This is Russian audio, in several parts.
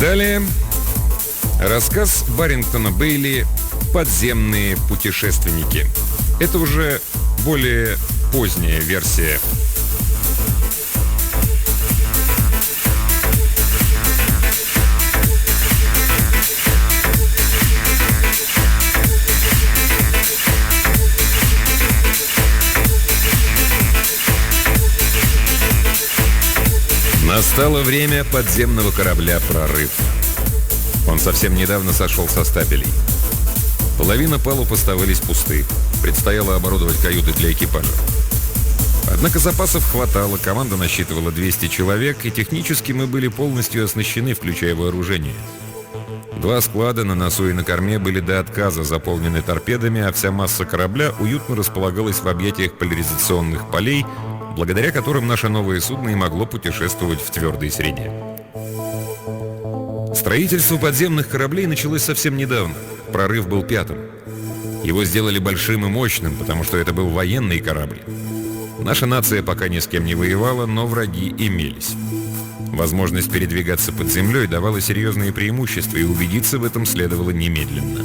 Далее рассказ Баррингтона Бейли «Подземные путешественники». Это уже более поздняя версия. Настало время подземного корабля «Прорыв». Он совсем недавно сошел со стапелей. Половина палуб оставались пусты. Предстояло оборудовать каюты для экипажа. Однако запасов хватало, команда насчитывала 200 человек, и технически мы были полностью оснащены, включая вооружение. 2 склада на носу и на корме были до отказа заполнены торпедами, а вся масса корабля уютно располагалась в объятиях поляризационных полей, благодаря которым наше новое судно и могло путешествовать в твердой среде. Строительство подземных кораблей началось совсем недавно. «Прорыв» был 5-м. Его сделали большим и мощным, потому что это был военный корабль. Наша нация пока ни с кем не воевала, но враги имелись. Возможность передвигаться под землей давала серьезные преимущества, и убедиться в этом следовало немедленно.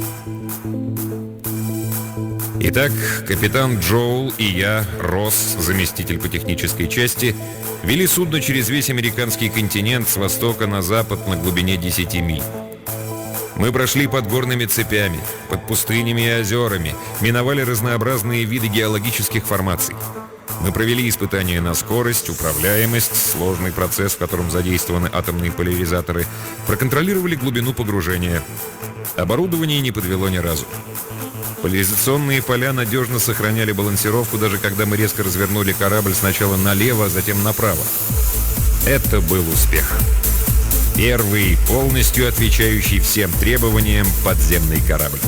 Итак, капитан Джоул и я, Росс, заместитель по технической части, вели судно через весь американский континент с востока на запад на глубине 10 миль. Мы прошли под горными цепями, под пустынями и озерами, миновали разнообразные виды геологических формаций. Мы провели испытания на скорость, управляемость, сложный процесс, в котором задействованы атомные поляризаторы, проконтролировали глубину погружения. Оборудование не подвело ни разу. Поляризационные поля надежно сохраняли балансировку, даже когда мы резко развернули корабль сначала налево, а затем направо. Это был успех. Первый, полностью отвечающий всем требованиям, подземный корабль.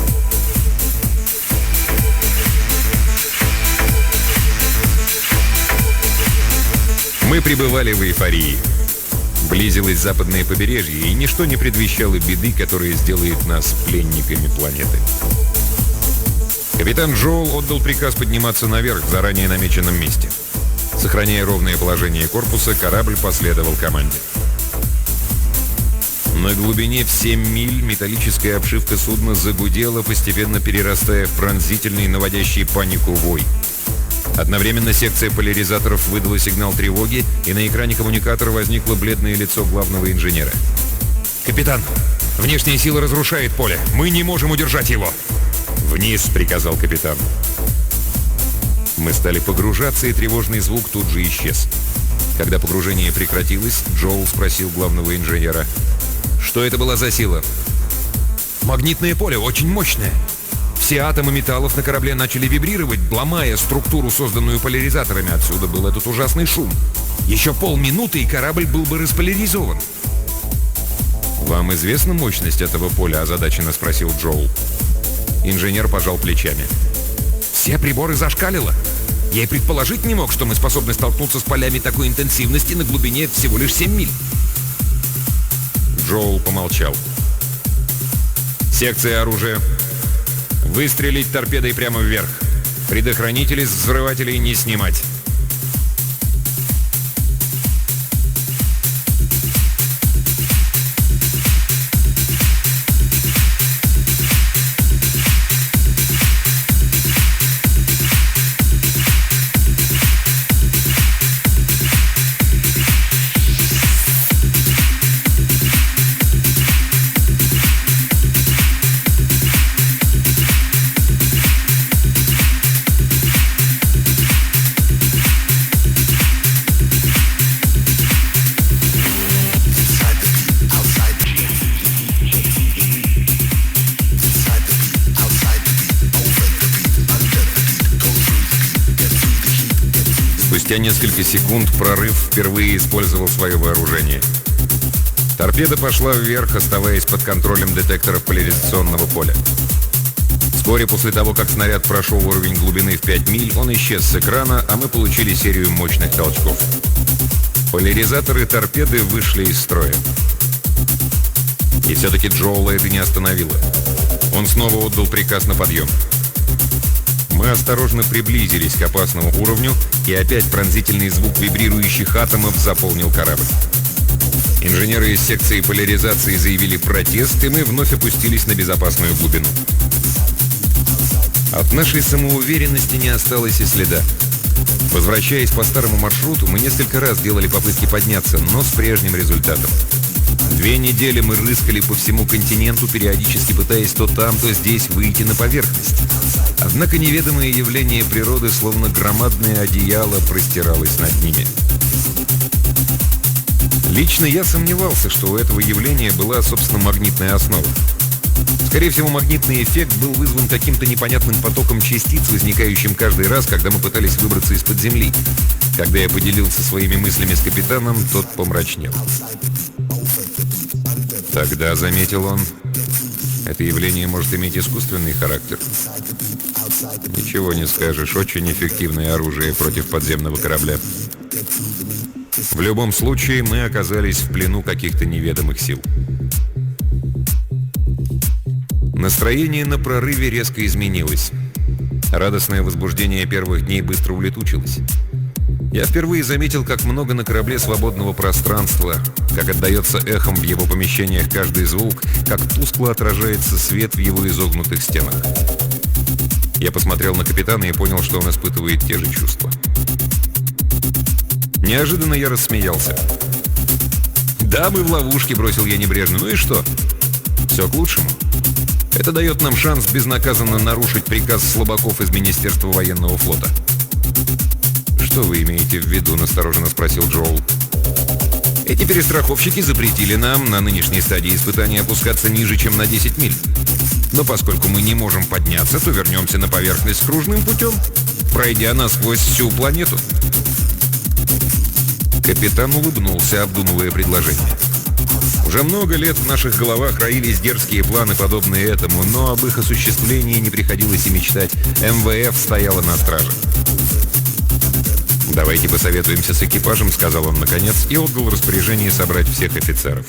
Мы пребывали в эйфории. Близилось западное побережье, и ничто не предвещало беды, которая сделает нас пленниками планеты. Капитан Джоул отдал приказ подниматься наверх в заранее намеченном месте. Сохраняя ровное положение корпуса, корабль последовал команде. На глубине в 7 миль металлическая обшивка судна загудела, постепенно перерастая в пронзительный, наводящий панику вой. Одновременно секция поляризаторов выдала сигнал тревоги, и на экране коммуникатора возникло бледное лицо главного инженера. «Капитан, внешняя сила разрушает поле. Мы не можем удержать его!» «Вниз!» — приказал капитан. Мы стали погружаться, и тревожный звук тут же исчез. Когда погружение прекратилось, Джоул спросил главного инженера: «Что это была за сила?» «Магнитное поле, очень мощное. Все атомы металлов на корабле начали вибрировать, ломая структуру, созданную поляризаторами. Отсюда был этот ужасный шум. Еще полминуты, и корабль был бы располяризован». «Вам известна мощность этого поля?» — озадаченно спросил Джоул. Инженер пожал плечами. «Все приборы зашкалило. Я и предположить не мог, что мы способны столкнуться с полями такой интенсивности на глубине всего лишь 7 миль». Джоул помолчал. «Секция оружия. Выстрелить торпедой прямо вверх. Предохранители с взрывателей не снимать». Спустя несколько секунд «Прорыв» впервые использовал свое вооружение. Торпеда пошла вверх, оставаясь под контролем детекторов поляризационного поля. Вскоре после того, как снаряд прошел уровень глубины в 5 миль, он исчез с экрана, а мы получили серию мощных толчков. Поляризаторы торпеды вышли из строя. И все-таки Джоула это не остановило. Он снова отдал приказ на подъем. Мы осторожно приблизились к опасному уровню, и опять пронзительный звук вибрирующих атомов заполнил корабль. Инженеры из секции поляризации заявили протест, и мы вновь опустились на безопасную глубину. От нашей самоуверенности не осталось и следа. Возвращаясь по старому маршруту, мы несколько раз делали попытки подняться, но с прежним результатом. 2 недели мы рыскали по всему континенту, периодически пытаясь то там, то здесь выйти на поверхность. Однако неведомое явление природы, словно громадное одеяло, простиралось над ними. Лично я сомневался, что у этого явления была, собственно, магнитная основа. Скорее всего, магнитный эффект был вызван каким-то непонятным потоком частиц, возникающим каждый раз, когда мы пытались выбраться из-под земли. Когда я поделился своими мыслями с капитаном, тот помрачнел. Тогда, заметил он, это явление может иметь искусственный характер. Ничего не скажешь, очень эффективное оружие против подземного корабля. В любом случае, мы оказались в плену каких-то неведомых сил. Настроение на прорыве резко изменилось. Радостное возбуждение первых дней быстро улетучилось. Я впервые заметил, как много на корабле свободного пространства, как отдается эхом в его помещениях каждый звук, как тускло отражается свет в его изогнутых стенах. Я посмотрел на капитана и понял, что он испытывает те же чувства. Неожиданно я рассмеялся. «Да, мы в ловушке», — бросил я небрежно. «Ну и что? Все к лучшему. Это дает нам шанс безнаказанно нарушить приказ слабаков из Министерства военного флота». «Что вы имеете в виду?» — настороженно спросил Джоул. «Эти перестраховщики запретили нам на нынешней стадии испытания опускаться ниже, чем на 10 миль. Но поскольку мы не можем подняться, то вернемся на поверхность кружным путем, пройдя насквозь всю планету». Капитан улыбнулся, обдумывая предложение. Уже много лет в наших головах роились дерзкие планы, подобные этому, но об их осуществлении не приходилось и мечтать. МВФ стояла на страже. «Давайте посоветуемся с экипажем», — сказал он наконец, и отдал распоряжение собрать всех офицеров.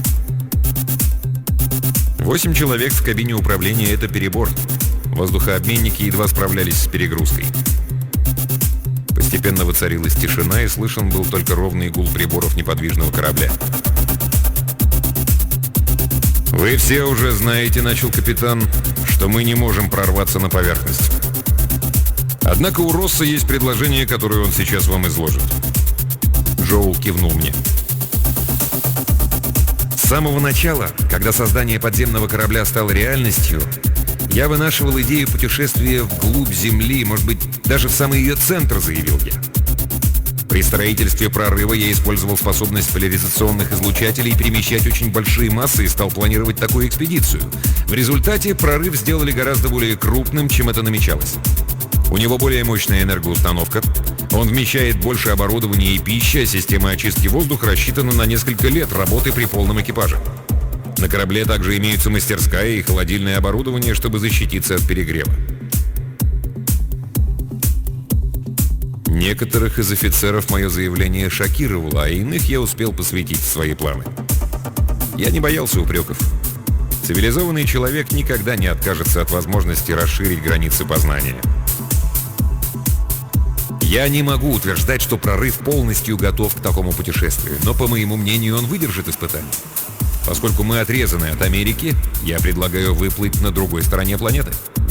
8 человек в кабине управления — это перебор. Воздухообменники едва справлялись с перегрузкой. Постепенно воцарилась тишина, и слышен был только ровный гул приборов неподвижного корабля. «Вы все уже знаете, — начал капитан, — что мы не можем прорваться на поверхность. Однако у Росса есть предложение, которое он сейчас вам изложит». Джоул кивнул мне. С самого начала, когда создание подземного корабля стало реальностью, я вынашивал идею путешествия вглубь Земли, может быть, даже в самый ее центр, заявил я. При строительстве прорыва я использовал способность поляризационных излучателей перемещать очень большие массы и стал планировать такую экспедицию. В результате прорыв сделали гораздо более крупным, чем это намечалось. У него более мощная энергоустановка, он вмещает больше оборудования и пищи, а система очистки воздуха рассчитана на несколько лет работы при полном экипаже. На корабле также имеются мастерская и холодильное оборудование, чтобы защититься от перегрева. Некоторых из офицеров мое заявление шокировало, а иных я успел посвятить в свои планы. Я не боялся упреков. Цивилизованный человек никогда не откажется от возможности расширить границы познания. Я не могу утверждать, что прорыв полностью готов к такому путешествию, но, по моему мнению, он выдержит испытание. Поскольку мы отрезаны от Америки, я предлагаю выплыть на другой стороне планеты.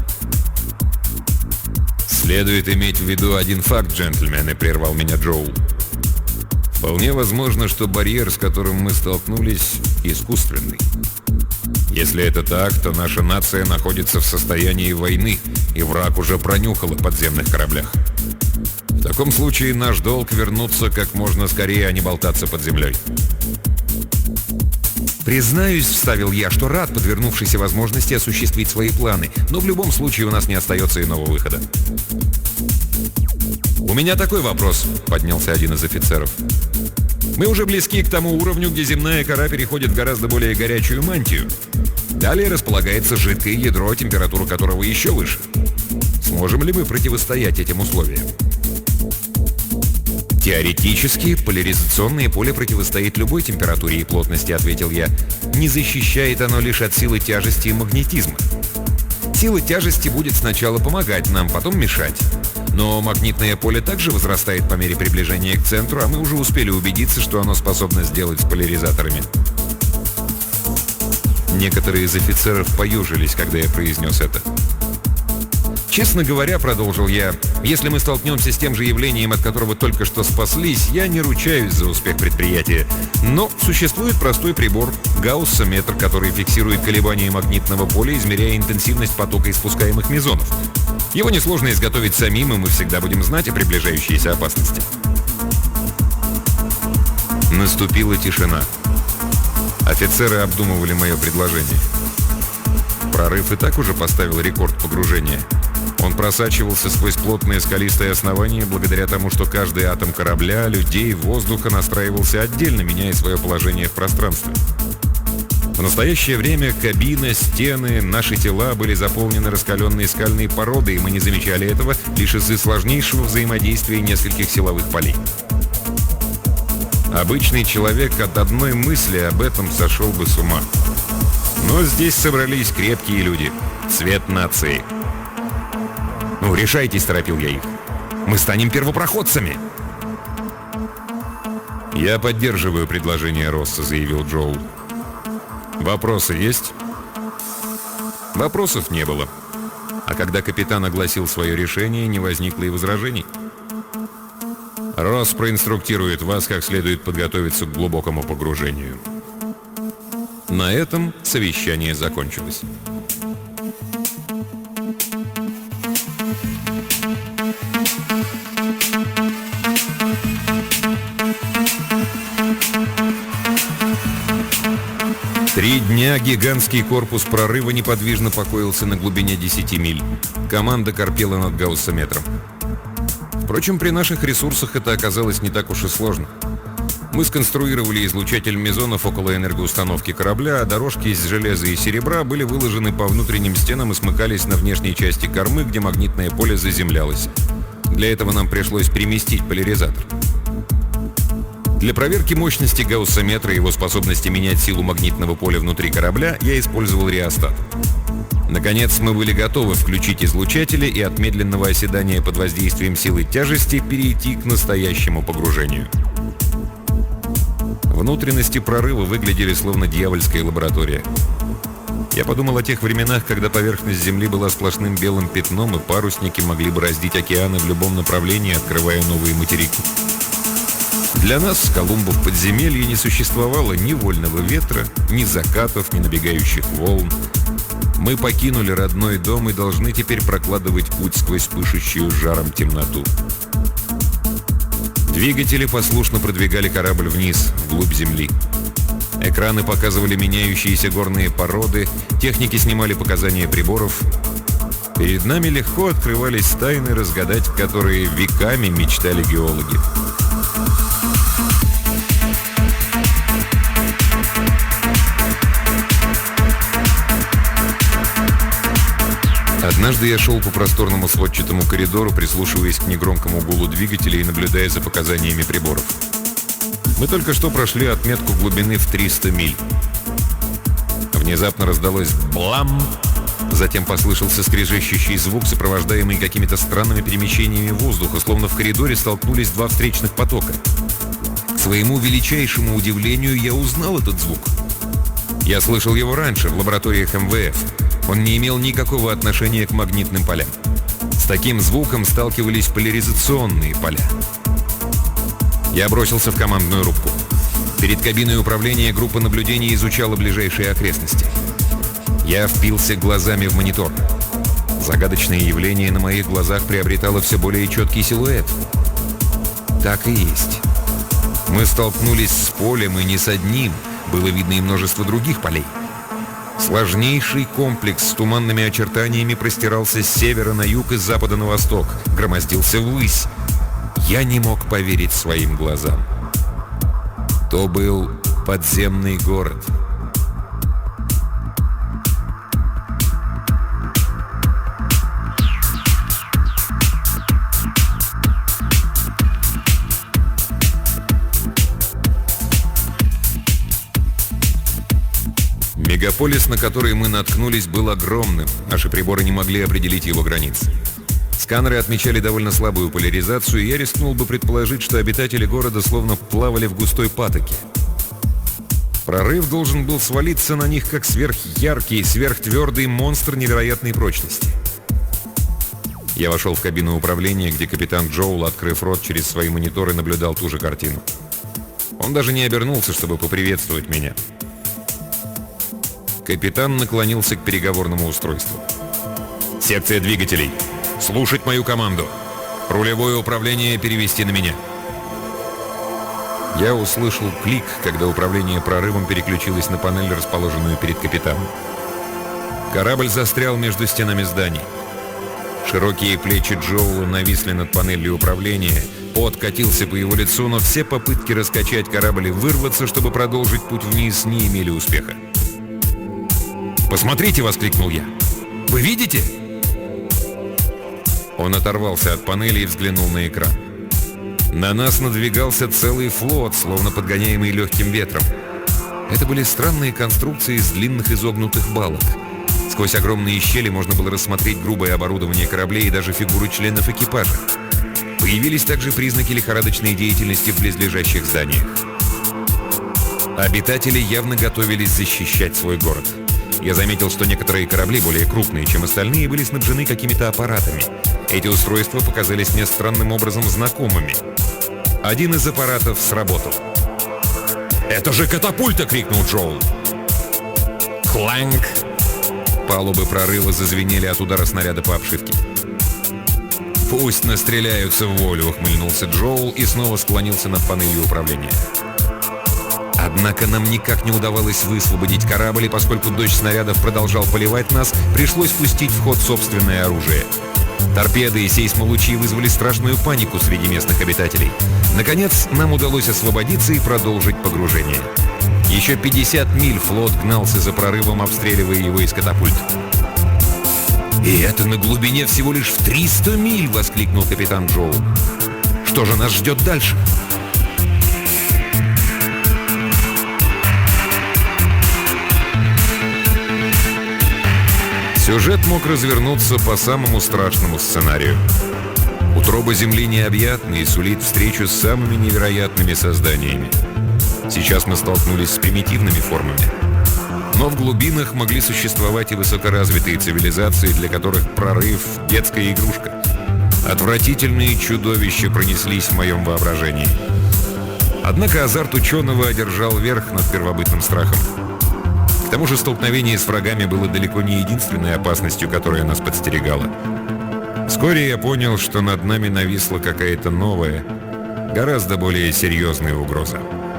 «Следует иметь в виду один факт, джентльмены», — прервал меня Джоул. «Вполне возможно, что барьер, с которым мы столкнулись, искусственный. Если это так, то наша нация находится в состоянии войны, и враг уже пронюхал о подземных кораблях. В таком случае наш долг вернуться как можно скорее, а не болтаться под землей». «Признаюсь, — вставил я, — что рад подвернувшейся возможности осуществить свои планы, но в любом случае у нас не остается иного выхода». «У меня такой вопрос», — поднялся один из офицеров. «Мы уже близки к тому уровню, где земная кора переходит в гораздо более горячую мантию. Далее располагается жидкое ядро, температура которого еще выше. Сможем ли мы противостоять этим условиям?» «Теоретически, поляризационное поле противостоит любой температуре и плотности», — ответил я. «Не защищает оно лишь от силы тяжести и магнетизма. Сила тяжести будет сначала помогать нам, потом мешать. Но магнитное поле также возрастает по мере приближения к центру, а мы уже успели убедиться, что оно способно сделать с поляризаторами. Некоторые из офицеров поежились, когда я произнес это. «Честно говоря, — продолжил я, — если мы столкнемся с тем же явлением, от которого только что спаслись, я не ручаюсь за успех предприятия. Но существует простой прибор — гаусsoметр, который фиксирует колебания магнитного поля, измеряя интенсивность потока испускаемых мезонов. Его несложно изготовить самим, и мы всегда будем знать о приближающейся опасности». Наступила тишина. Офицеры обдумывали мое предложение. Прорыв и так уже поставил рекорд погружения. Он просачивался сквозь плотное скалистое основание благодаря тому, что каждый атом корабля, людей, воздуха настраивался отдельно, меняя свое положение в пространстве. В настоящее время кабина, стены, наши тела были заполнены раскаленной скальной породой, и мы не замечали этого лишь из-за сложнейшего взаимодействия нескольких силовых полей. Обычный человек от одной мысли об этом сошел бы с ума. Но здесь собрались крепкие люди, цвет нации. «Ну, решайтесь», — торопил я их. «Мы станем первопроходцами». «Я поддерживаю предложение Росса», — заявил Джоул. «Вопросы есть?» Вопросов не было. А когда капитан огласил свое решение, не возникло и возражений. «Росс проинструктирует вас, как следует подготовиться к глубокому погружению». На этом совещание закончилось. Три дня гигантский корпус прорыва неподвижно покоился на глубине 10 миль. Команда корпела над гаусsoметром. Впрочем, при наших ресурсах это оказалось не так уж и сложно. Мы сконструировали излучатель мезонов около энергоустановки корабля, а дорожки из железа и серебра были выложены по внутренним стенам и смыкались на внешней части кормы, где магнитное поле заземлялось. Для этого нам пришлось переместить поляризатор. Для проверки мощности гаусsoметра и его способности менять силу магнитного поля внутри корабля я использовал реостат. Наконец, мы были готовы включить излучатели и от медленного оседания под воздействием силы тяжести перейти к настоящему погружению. Внутренности прорыва выглядели словно дьявольская лаборатория. Я подумал о тех временах, когда поверхность Земли была сплошным белым пятном, и парусники могли бы раздеть океаны в любом направлении, открывая новые материки. Для нас, Колумба, в подземелье не существовало ни вольного ветра, ни закатов, ни набегающих волн. Мы покинули родной дом и должны теперь прокладывать путь сквозь пышущую жаром темноту. Двигатели послушно продвигали корабль вниз, вглубь земли. Экраны показывали меняющиеся горные породы, техники снимали показания приборов. Перед нами легко открывались тайны, разгадать которые веками мечтали геологи. Однажды я шел по просторному сводчатому коридору, прислушиваясь к негромкому гулу двигателя и наблюдая за показаниями приборов. Мы только что прошли отметку глубины в 300 миль. Внезапно раздалось «блам», затем послышался скрежещущий звук, сопровождаемый какими-то странными перемещениями воздуха, словно в коридоре столкнулись два встречных потока. К своему величайшему удивлению я узнал этот звук. Я слышал его раньше, в лабораториях МВФ. Он не имел никакого отношения к магнитным полям. С таким звуком сталкивались поляризационные поля. Я бросился в командную рубку. Перед кабиной управления группа наблюдения изучала ближайшие окрестности. Я впился глазами в монитор. Загадочное явление на моих глазах приобретало все более четкий силуэт. Так и есть. Мы столкнулись с полем, и не с одним. Было видно и множество других полей. Сложнейший комплекс с туманными очертаниями простирался с севера на юг и с запада на восток, громоздился ввысь. Я не мог поверить своим глазам. То был подземный город. Мегаполис, на который мы наткнулись, был огромным. Наши приборы не могли определить его границы. Сканеры отмечали довольно слабую поляризацию, и я рискнул бы предположить, что обитатели города словно плавали в густой патоке. Прорыв должен был свалиться на них как сверхяркий, сверхтвердый монстр невероятной прочности. Я вошел в кабину управления, где капитан Джоул, открыв рот через свои мониторы, наблюдал ту же картину. Он даже не обернулся, чтобы поприветствовать меня. Капитан наклонился к переговорному устройству. «Секция двигателей. Слушать мою команду. Рулевое управление перевести на меня». Я услышал клик, когда управление прорывом переключилось на панель, расположенную перед капитаном. Корабль застрял между стенами зданий. Широкие плечи Джоула нависли над панелью управления. Пот катился по его лицу, но все попытки раскачать корабль и вырваться, чтобы продолжить путь вниз, не имели успеха. «Посмотрите!» — воскликнул я. «Вы видите?» Он оторвался от панели и взглянул на экран. На нас надвигался целый флот, словно подгоняемый легким ветром. Это были странные конструкции из длинных изогнутых балок. Сквозь огромные щели можно было рассмотреть грубое оборудование кораблей и даже фигуры членов экипажа. Появились также признаки лихорадочной деятельности в близлежащих зданиях. Обитатели явно готовились защищать свой город. Я заметил, что некоторые корабли, более крупные, чем остальные, были снабжены какими-то аппаратами. Эти устройства показались мне странным образом знакомыми. Один из аппаратов сработал. «Это же катапульта!» — крикнул Джоул. Кланг! Палубы прорыва зазвенели от удара снаряда по обшивке. «Пусть настреляются в волю!» — ухмыльнулся Джоул и снова склонился над панелью управления. Однако нам никак не удавалось высвободить корабль, и поскольку дождь снарядов продолжал поливать нас, пришлось пустить в ход собственное оружие. Торпеды и сейсмолучи вызвали страшную панику среди местных обитателей. Наконец, нам удалось освободиться и продолжить погружение. Еще 50 миль флот гнался за прорывом, обстреливая его из катапульт. «И это на глубине всего лишь в 300 миль!» — воскликнул капитан Джоул. «Что же нас ждет дальше?» Сюжет мог развернуться по самому страшному сценарию. Утроба Земли необъятна и сулит встречу с самыми невероятными созданиями. Сейчас мы столкнулись с примитивными формами. Но в глубинах могли существовать и высокоразвитые цивилизации, для которых прорыв — детская игрушка. Отвратительные чудовища пронеслись в моем воображении. Однако азарт ученого одержал верх над первобытным страхом. К тому же столкновение с врагами было далеко не единственной опасностью, которая нас подстерегала. Вскоре я понял, что над нами нависла какая-то новая, гораздо более серьезная угроза.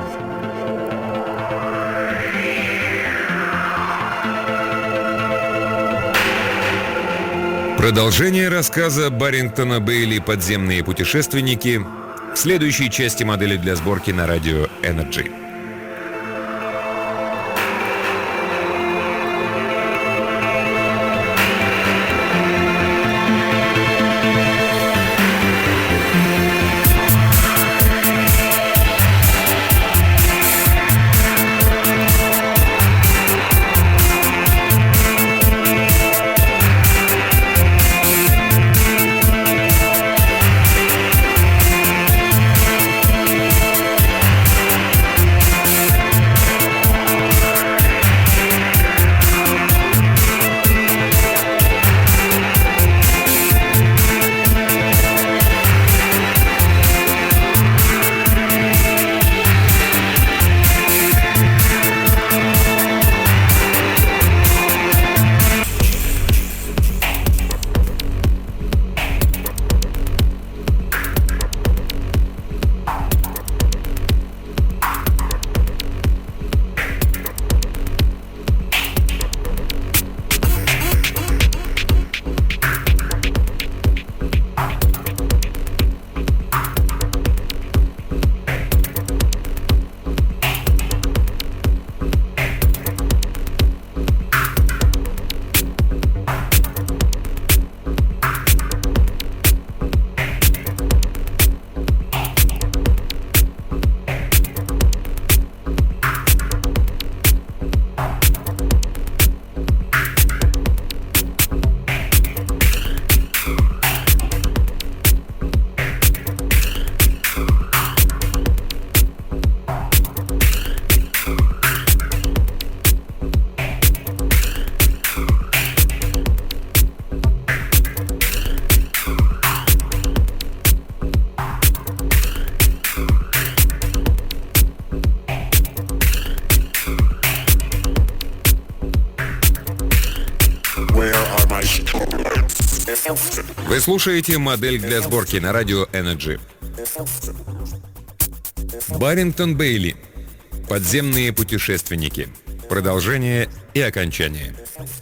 Продолжение рассказа Баррингтона Бейли «Подземные путешественники» в следующей части модели для сборки на радио Energy. Вы слушаете «Модель для сборки» на радио Energy. Баррингтон Бейли. Подземные путешественники. Продолжение и окончание.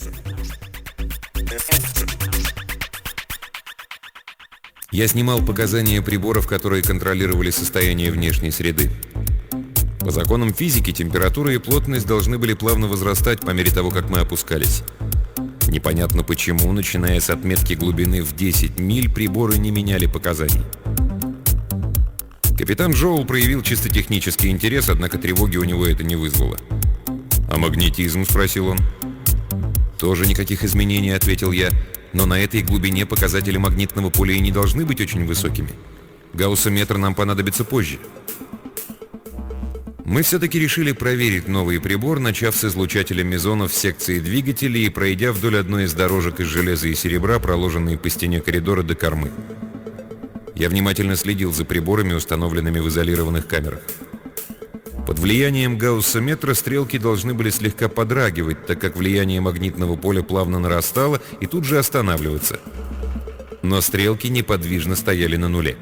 Я снимал показания приборов, которые контролировали состояние внешней среды. По законам физики температура и плотность должны были плавно возрастать по мере того, как мы опускались. Непонятно почему, начиная с отметки глубины в 10 миль, приборы не меняли показаний. Капитан Джоул проявил чисто технический интерес, однако тревоги у него это не вызвало. «А магнетизм?» — спросил он. «Тоже никаких изменений», — ответил я. «Но на этой глубине показатели магнитного поля и не должны быть очень высокими. Гауссометр нам понадобится позже». Мы все-таки решили проверить новый прибор, начав с излучателя мезонов в секции двигателей и пройдя вдоль одной из дорожек из железа и серебра, проложенной по стене коридора до кормы. Я внимательно следил за приборами, установленными в изолированных камерах. Под влиянием гауссометра стрелки должны были слегка подрагивать, так как влияние магнитного поля плавно нарастало и тут же останавливаться. Но стрелки неподвижно стояли на нуле.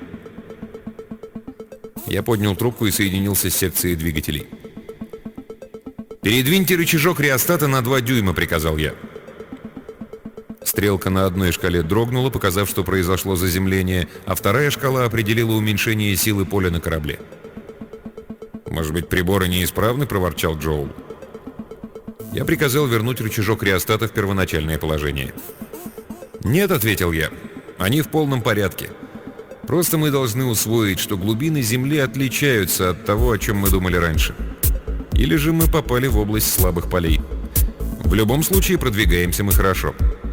Я поднял трубку и соединился с секцией двигателей. «Передвиньте рычажок реостата на 2 дюйма», — приказал я. Стрелка на одной шкале дрогнула, показав, что произошло заземление, а вторая шкала определила уменьшение силы поля на корабле. «Может быть, приборы неисправны?» — проворчал Джоул. Я приказал вернуть рычажок реостата в первоначальное положение. «Нет», — ответил я, — «они в полном порядке. Просто мы должны усвоить, что глубины Земли отличаются от того, о чем мы думали раньше. Или же мы попали в область слабых полей. В любом случае продвигаемся мы хорошо».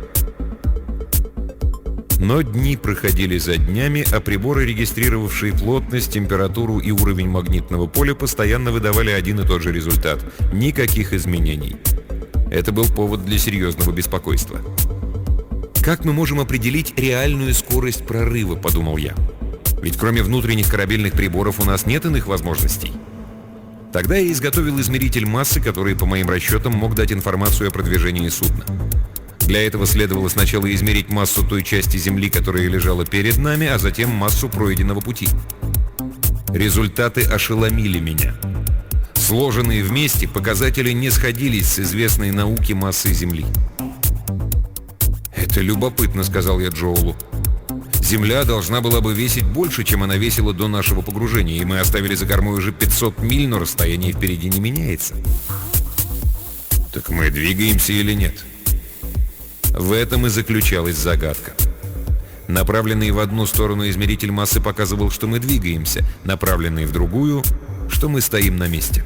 Но дни проходили за днями, а приборы, регистрировавшие плотность, температуру и уровень магнитного поля, постоянно выдавали один и тот же результат. Никаких изменений. Это был повод для серьезного беспокойства. «Как мы можем определить реальную скорость прорыва?» – подумал я. «Ведь кроме внутренних корабельных приборов у нас нет иных возможностей». Тогда я изготовил измеритель массы, который, по моим расчетам, мог дать информацию о продвижении судна. Для этого следовало сначала измерить массу той части Земли, которая лежала перед нами, а затем массу пройденного пути. Результаты ошеломили меня. Сложенные вместе, показатели не сходились с известной науке массой Земли. «Это любопытно», — сказал я Джоулу. «Земля должна была бы весить больше, чем она весила до нашего погружения, и мы оставили за кормой уже 500 миль, но расстояние впереди не меняется». «Так мы двигаемся или нет?» В этом и заключалась загадка. Направленный в одну сторону измеритель массы показывал, что мы двигаемся, направленный в другую, что мы стоим на месте.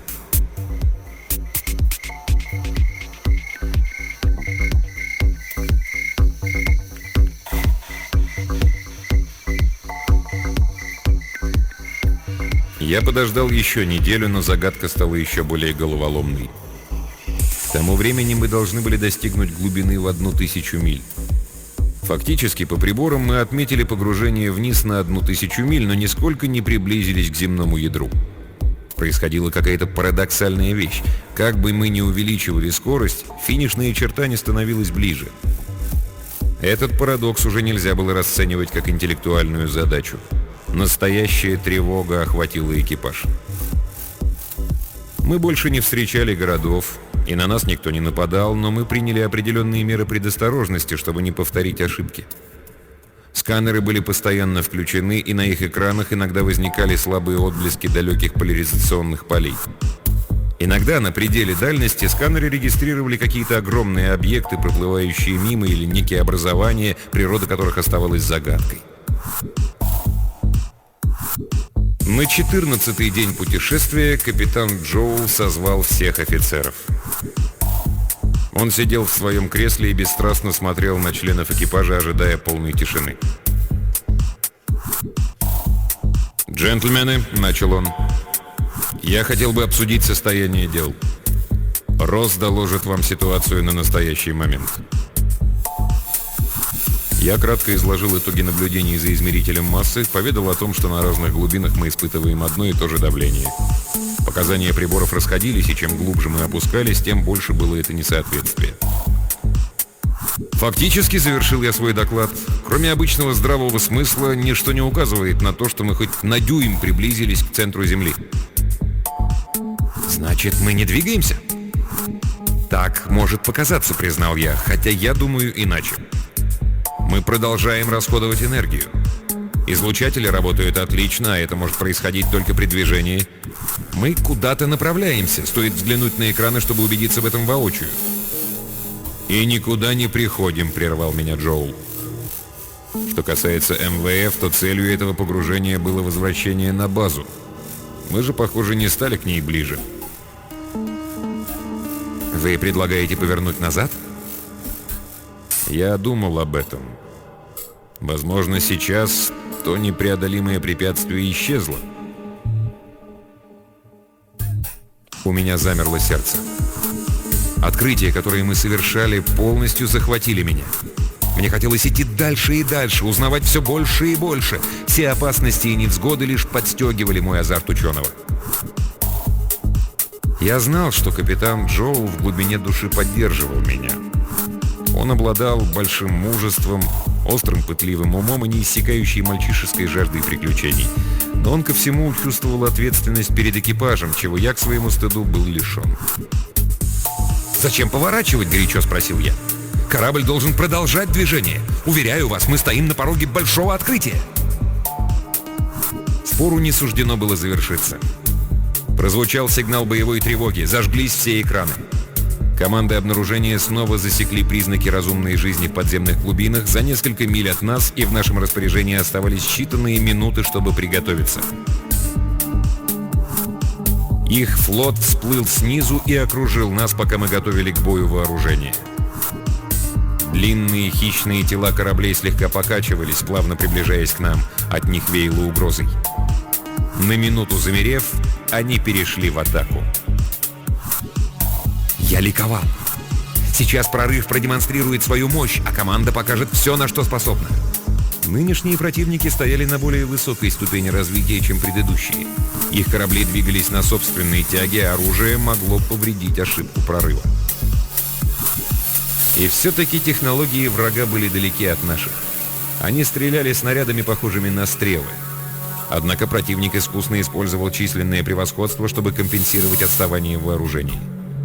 Я подождал еще неделю, но загадка стала еще более головоломной. К тому времени мы должны были достигнуть глубины в 1000 миль. Фактически, по приборам мы отметили погружение вниз на 1000 миль, но нисколько не приблизились к земному ядру. Происходила какая-то парадоксальная вещь. Как бы мы ни увеличивали скорость, финишная черта не становилась ближе. Этот парадокс уже нельзя было расценивать как интеллектуальную задачу. Настоящая тревога охватила экипаж. Мы больше не встречали городов, и на нас никто не нападал, но мы приняли определенные меры предосторожности, чтобы не повторить ошибки. Сканеры были постоянно включены, и на их экранах иногда возникали слабые отблески далеких поляризационных полей. Иногда на пределе дальности сканеры регистрировали какие-то огромные объекты, проплывающие мимо, или некие образования, природа которых оставалась загадкой. На 14-й день путешествия капитан Джоул созвал всех офицеров. Он сидел в своем кресле и бесстрастно смотрел на членов экипажа, ожидая полной тишины. «Джентльмены», — начал он, — «я хотел бы обсудить состояние дел. Росс доложит вам ситуацию на настоящий момент». Я кратко изложил итоги наблюдений за измерителем массы, поведал о том, что на разных глубинах мы испытываем одно и то же давление. Показания приборов расходились, и чем глубже мы опускались, тем больше было это несоответствие. Фактически завершил я свой доклад. Кроме обычного здравого смысла, ничто не указывает на то, что мы хоть на дюйм приблизились к центру Земли. Значит, мы не двигаемся? Так может показаться, признал я, хотя я думаю иначе. Мы продолжаем расходовать энергию. Излучатели работают отлично, а это может происходить только при движении. Мы куда-то направляемся, стоит взглянуть на экраны, чтобы убедиться в этом воочию. «И никуда не приходим», — прервал меня Джоул. Что касается МВФ, то целью этого погружения было возвращение на базу. Мы же, похоже, не стали к ней ближе. Вы предлагаете повернуть назад? Я думал об этом. Возможно, сейчас то непреодолимое препятствие исчезло. У меня замерло сердце. Открытия, которые мы совершали, полностью захватили меня. Мне хотелось идти дальше и дальше, узнавать все больше и больше. Все опасности и невзгоды лишь подстегивали мой азарт ученого. Я знал, что капитан Джоул в глубине души поддерживал меня. Он обладал большим мужеством, острым пытливым умом и неиссякающей мальчишеской жаждой приключений. Но он ко всему чувствовал ответственность перед экипажем, чего я к своему стыду был лишен. «Зачем поворачивать?» – горячо спросил я. «Корабль должен продолжать движение. Уверяю вас, мы стоим на пороге большого открытия». Спору не суждено было завершиться. Прозвучал сигнал боевой тревоги, зажглись все экраны. Команды обнаружения снова засекли признаки разумной жизни в подземных глубинах за несколько миль от нас, и в нашем распоряжении оставались считанные минуты, чтобы приготовиться. Их флот всплыл снизу и окружил нас, пока мы готовили к бою вооружение. Длинные хищные тела кораблей слегка покачивались, плавно приближаясь к нам. От них веяло угрозой. На минуту замерев, они перешли в атаку. Я ликовал. Сейчас прорыв продемонстрирует свою мощь, а команда покажет все, на что способна. Нынешние противники стояли на более высокой ступени развития, чем предыдущие. Их корабли двигались на собственной тяге, а оружие могло повредить ошибку прорыва. И все-таки технологии врага были далеки от наших. Они стреляли снарядами, похожими на стрелы. Однако противник искусно использовал численное превосходство, чтобы компенсировать отставание в вооружении.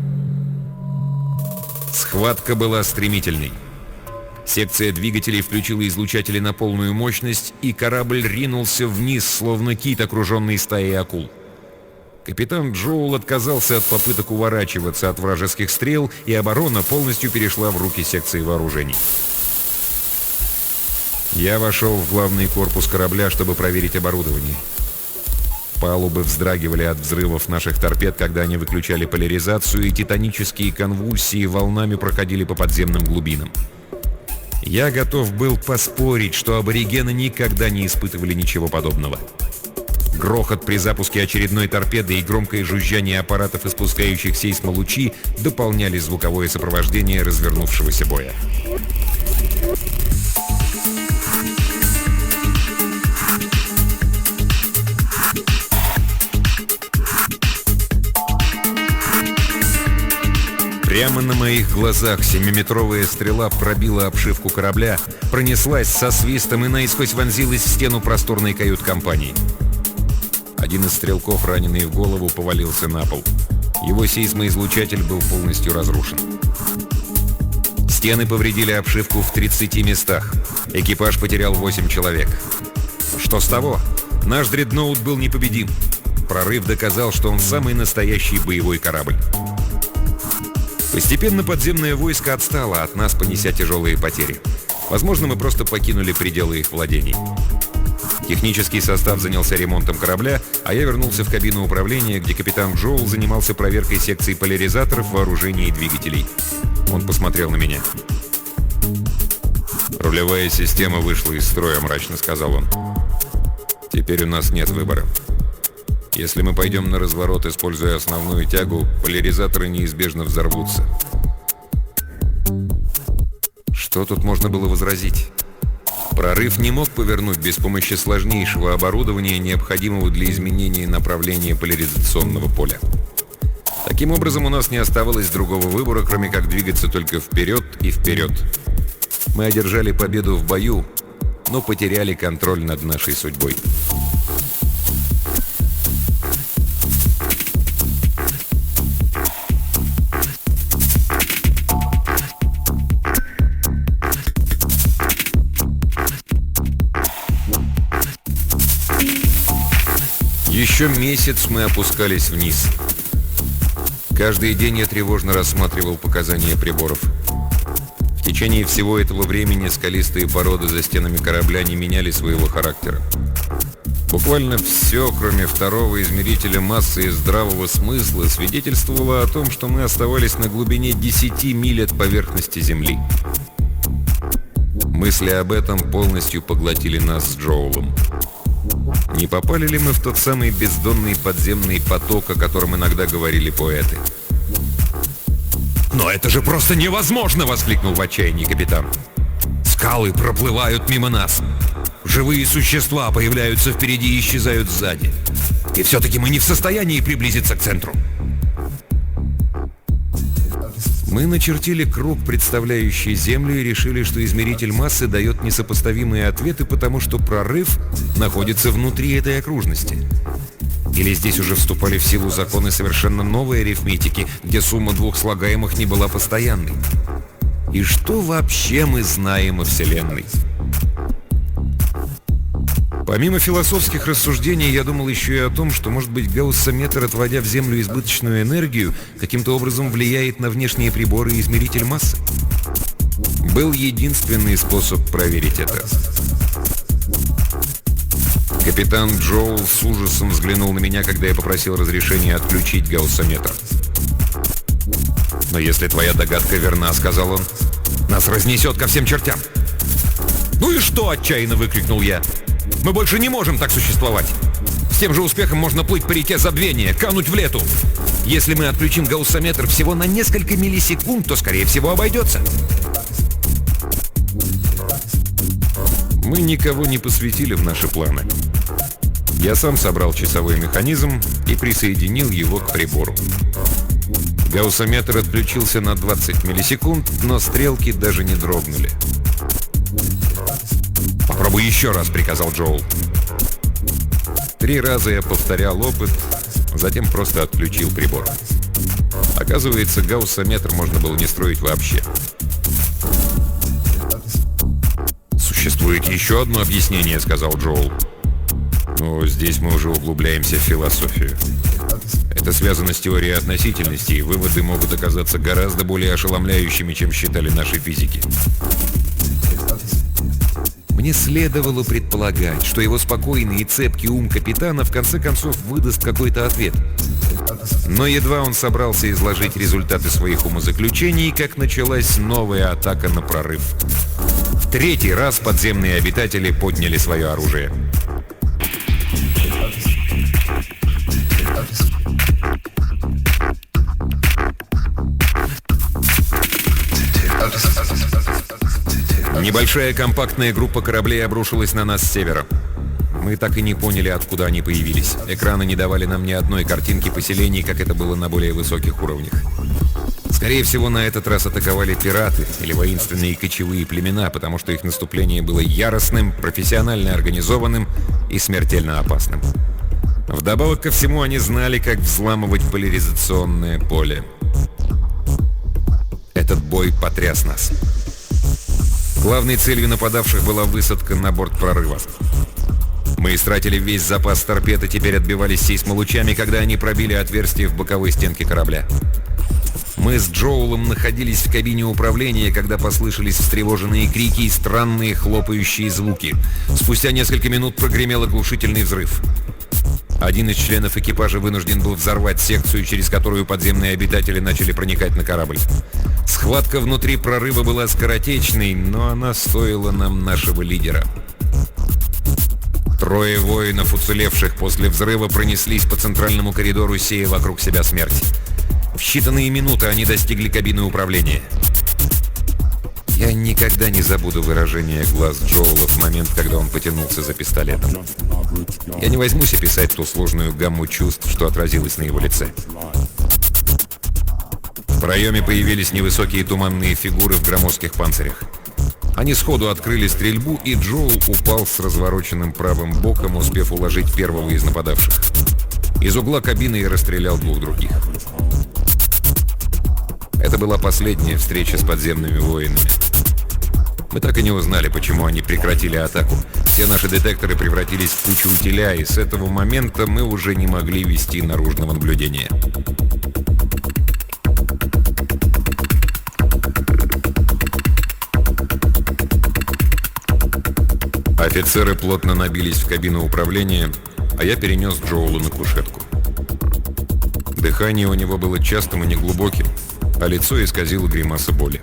Схватка была стремительной. Секция двигателей включила излучатели на полную мощность, и корабль ринулся вниз, словно кит, окруженный стаей акул. Капитан Джоул отказался от попыток уворачиваться от вражеских стрел, и оборона полностью перешла в руки секции вооружений. Я вошел в главный корпус корабля, чтобы проверить оборудование. Палубы вздрагивали от взрывов наших торпед, когда они выключали поляризацию, и титанические конвульсии волнами проходили по подземным глубинам. Я готов был поспорить, что аборигены никогда не испытывали ничего подобного. Грохот при запуске очередной торпеды и громкое жужжание аппаратов, испускающих сейсмолучи, дополняли звуковое сопровождение развернувшегося боя. Прямо на моих глазах 7-метровая стрела пробила обшивку корабля, пронеслась со свистом и наискось вонзилась в стену просторной кают-компании. Один из стрелков, раненый в голову, повалился на пол. Его сейсмоизлучатель был полностью разрушен. Стены повредили обшивку в 30 местах. Экипаж потерял 8 человек. Что с того? Наш дредноут был непобедим. Прорыв доказал, что он самый настоящий боевой корабль. Постепенно подземное войско отстало от нас, понеся тяжелые потери. Возможно, мы просто покинули пределы их владений. Технический состав занялся ремонтом корабля, а я вернулся в кабину управления, где капитан Джоул занимался проверкой секции поляризаторов, вооружений и двигателей. Он посмотрел на меня. «Рулевая система вышла из строя», — мрачно сказал он. «Теперь у нас нет выбора. Если мы пойдем на разворот, используя основную тягу, поляризаторы неизбежно взорвутся». Что тут можно было возразить? Прорыв не мог повернуть без помощи сложнейшего оборудования, необходимого для изменения направления поляризационного поля. Таким образом, у нас не оставалось другого выбора, кроме как двигаться только вперед и вперед. Мы одержали победу в бою, но потеряли контроль над нашей судьбой. Еще месяц мы опускались вниз. Каждый день я тревожно рассматривал показания приборов. В течение всего этого времени скалистые породы за стенами корабля не меняли своего характера. Буквально все, кроме второго измерителя массы и здравого смысла, свидетельствовало о том, что мы оставались на глубине 10 миль от поверхности Земли. Мысли об этом полностью поглотили нас с Джоулом. Не попали ли мы в тот самый бездонный подземный поток, о котором иногда говорили поэты? «Но это же просто невозможно!» — воскликнул в отчаянии капитан. «Скалы проплывают мимо нас. Живые существа появляются впереди и исчезают сзади. И все-таки мы не в состоянии приблизиться к центру». Мы начертили круг, представляющий Землю, и решили, что измеритель массы дает несопоставимые ответы, потому что прорыв находится внутри этой окружности. Или здесь уже вступали в силу законы совершенно новой арифметики, где сумма двух слагаемых не была постоянной. И что вообще мы знаем о Вселенной? Помимо философских рассуждений, я думал еще и о том, что, может быть, гауссометр, отводя в Землю избыточную энергию, каким-то образом влияет на внешние приборы и измеритель массы. Был единственный способ проверить это. Капитан Джоул с ужасом взглянул на меня, когда я попросил разрешения отключить гауссометр. «Но если твоя догадка верна, — сказал он, — нас разнесет ко всем чертям». «Ну и что?» — отчаянно выкрикнул я. «Мы больше не можем так существовать. С тем же успехом можно плыть по реке забвения, кануть в лету. Если мы отключим гауссометр всего на несколько миллисекунд, то, скорее всего, обойдется». Мы никого не посвятили в наши планы. Я сам собрал часовой механизм и присоединил его к прибору. Гауссометр отключился на 20 миллисекунд, но стрелки даже не дрогнули. «Попробуй еще раз», — приказал Джоул. 3 раза я повторял опыт, затем просто отключил прибор. Оказывается, гауссометр можно было не строить вообще. «Существует еще одно объяснение», — сказал Джоул. Но здесь мы уже углубляемся в философию. Это связано с теорией относительности, и выводы могут оказаться гораздо более ошеломляющими, чем считали наши физики. Мне следовало предполагать, что его спокойный и цепкий ум капитана в конце концов выдаст какой-то ответ. Но едва он собрался изложить результаты своих умозаключений, как началась новая атака на прорыв. В 3-й раз подземные обитатели подняли свое оружие. Небольшая компактная группа кораблей обрушилась на нас с севера. Мы так и не поняли, откуда они появились. Экраны не давали нам ни одной картинки поселений, как это было на более высоких уровнях. Скорее всего, на этот раз атаковали пираты или воинственные кочевые племена, потому что их наступление было яростным, профессионально организованным и смертельно опасным. Вдобавок ко всему, они знали, как взламывать поляризационное поле. Этот бой потряс нас. Главной целью нападавших была высадка на борт прорыва. Мы истратили весь запас торпед и теперь отбивались сейсмолучами, когда они пробили отверстие в боковой стенке корабля. Мы с Джоулом находились в кабине управления, когда послышались встревоженные крики и странные хлопающие звуки. Спустя несколько минут прогремел оглушительный взрыв. Один из членов экипажа вынужден был взорвать секцию, через которую подземные обитатели начали проникать на корабль. Схватка внутри прорыва была скоротечной, но она стоила нам нашего лидера. 3 воинов, уцелевших после взрыва, пронеслись по центральному коридору, сея вокруг себя смерть. В считанные минуты они достигли кабины управления. Я никогда не забуду выражение глаз Джоула в момент, когда он потянулся за пистолетом. Я не возьмусь описать ту сложную гамму чувств, что отразилось на его лице. проеме появились невысокие туманные фигуры в громоздких панцирях. Они сходу открыли стрельбу, и Джоул упал с развороченным правым боком, успев уложить первого из нападавших. Из угла кабины я расстрелял двух других. Это была последняя встреча с подземными воинами. Мы так и не узнали, почему они прекратили атаку. Все наши детекторы превратились в кучу утиля, и с этого момента мы уже не могли вести наружного наблюдения. Офицеры плотно набились в кабину управления, а я перенес Джоула на кушетку. Дыхание у него было частым и неглубоким, а лицо исказило гримаса боли.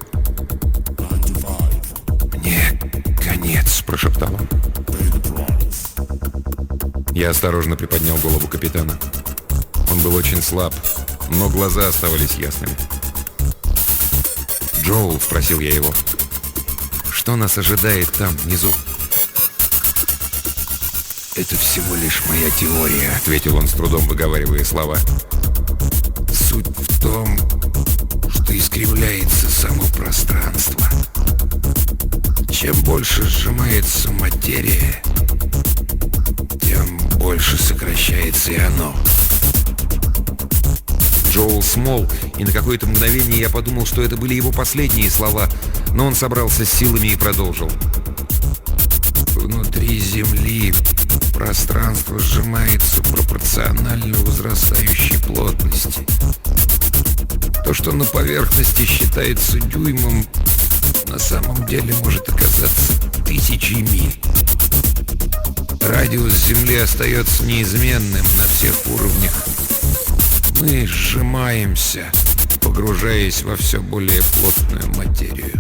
«Мне конец», — прошептал он. Я осторожно приподнял голову капитана. Он был очень слаб, но глаза оставались ясными. «Джоул», — спросил я его, — «что нас ожидает там, внизу?» «Это всего лишь моя теория», — ответил он, с трудом выговаривая слова. «Суть в том, что искривляется само пространство. Чем больше сжимается материя, тем больше сокращается и оно». Джоул смолк, и на какое-то мгновение я подумал, что это были его последние слова, но он собрался с силами и продолжил. «Внутри Земли пространство сжимается пропорционально возрастающей плотности. То, что на поверхности считается дюймом, на самом деле может оказаться тысячей миль. Радиус Земли остается неизменным на всех уровнях. Мы сжимаемся, погружаясь во все более плотную материю».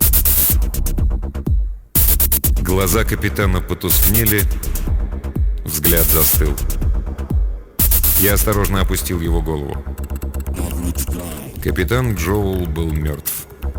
Глаза капитана потускнели, взгляд застыл. Я осторожно опустил его голову. Капитан Джоул был мертв.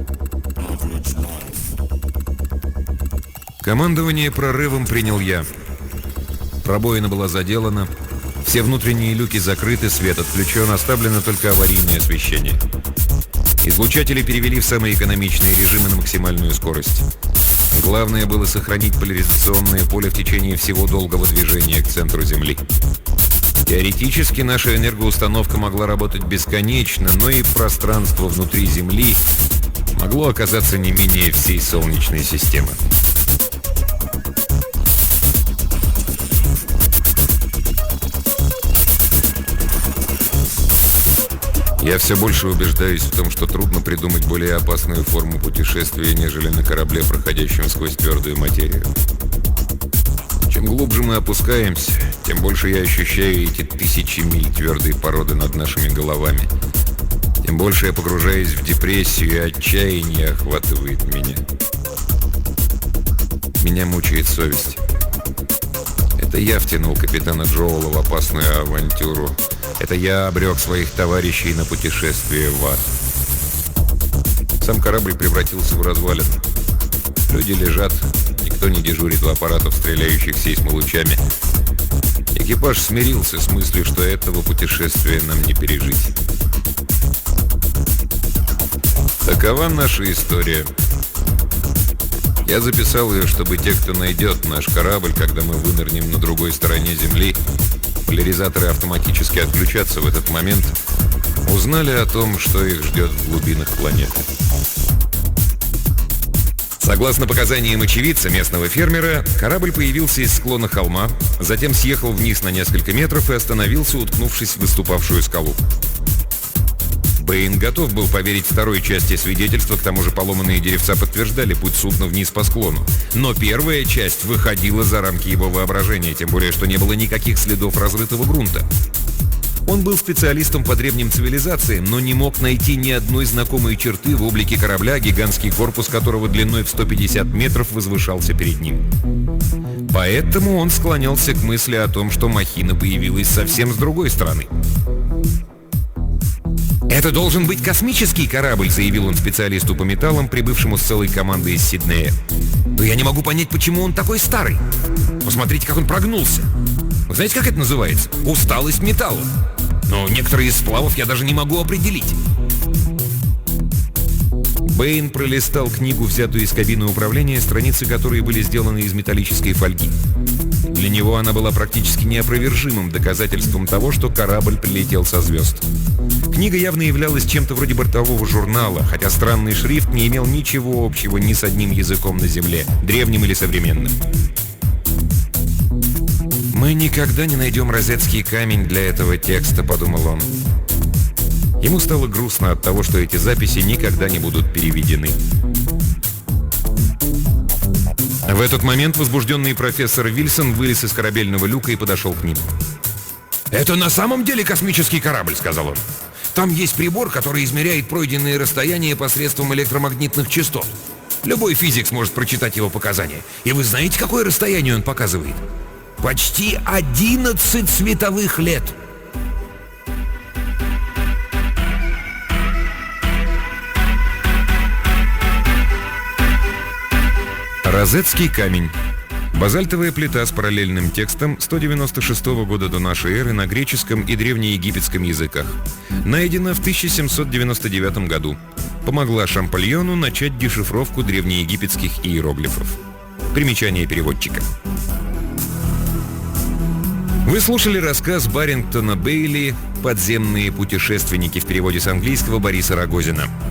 Командование прорывом принял я. Пробоина была заделана, все внутренние люки закрыты, свет отключен, оставлено только аварийное освещение. Излучатели перевели в самые экономичные режимы на максимальную скорость. Главное было сохранить поляризационное поле в течение всего долгого движения к центру Земли. Теоретически наша энергоустановка могла работать бесконечно, но и пространство внутри Земли могло оказаться не менее всей Солнечной системы. Я все больше убеждаюсь в том, что трудно придумать более опасную форму путешествия, нежели на корабле, проходящем сквозь твердую материю. Чем глубже мы опускаемся, тем больше я ощущаю эти тысячи миль твердой породы над нашими головами. Тем больше я погружаюсь в депрессию, и отчаяние охватывает меня. Меня мучает совесть. Это я втянул капитана Джоула в опасную авантюру. Это я обрек своих товарищей на путешествие в ад. Сам корабль превратился в развалины. Люди лежат, никто не дежурит в аппаратах, стреляющих сейсмолучами. Экипаж смирился с мыслью, что этого путешествия нам не пережить. Такова наша история. Я записал ее, чтобы те, кто найдет наш корабль, когда мы вынырнем на другой стороне Земли, поляризаторы автоматически отключатся в этот момент, узнали о том, что их ждет в глубинах планеты. Согласно показаниям очевидца, местного фермера, корабль появился из склона холма, затем съехал вниз на несколько метров и остановился, уткнувшись в выступавшую скалу. Бэйн готов был поверить второй части свидетельства, к тому же поломанные деревца подтверждали путь судна вниз по склону. Но первая часть выходила за рамки его воображения, тем более, что не было никаких следов разрытого грунта. Он был специалистом по древним цивилизациям, но не мог найти ни одной знакомой черты в облике корабля, гигантский корпус которого длиной в 150 метров возвышался перед ним. Поэтому он склонялся к мысли о том, что махина появилась совсем с другой стороны. «Это должен быть космический корабль», — заявил он специалисту по металлам, прибывшему с целой командой из Сиднея. «Но я не могу понять, почему он такой старый. Посмотрите, как он прогнулся. Вы знаете, как это называется? Усталость металла. Но некоторые из сплавов я даже не могу определить». Бэйн пролистал книгу, взятую из кабины управления, страницы которой были сделаны из металлической фольги. Для него она была практически неопровержимым доказательством того, что корабль прилетел со звезд. Книга явно являлась чем-то вроде бортового журнала, хотя странный шрифт не имел ничего общего ни с одним языком на Земле, древним или современным. «Мы никогда не найдем розетский камень для этого текста», — подумал он. Ему стало грустно от того, что эти записи никогда не будут переведены. В этот момент возбужденный профессор Вильсон вылез из корабельного люка и подошел к ним. «Это на самом деле космический корабль», — сказал он. «Там есть прибор, который измеряет пройденные расстояния посредством электромагнитных частот. Любой физик сможет прочитать его показания. И вы знаете, какое расстояние он показывает? Почти 11 световых лет!» Розетский камень. Базальтовая плита с параллельным текстом 196 года до нашей эры на греческом и древнеегипетском языках. Найдена в 1799 году. Помогла Шампальону начать дешифровку древнеегипетских иероглифов. Примечание переводчика. Вы слушали рассказ Барингтона Бейли «Подземные путешественники» в переводе с английского Бориса Рогозина.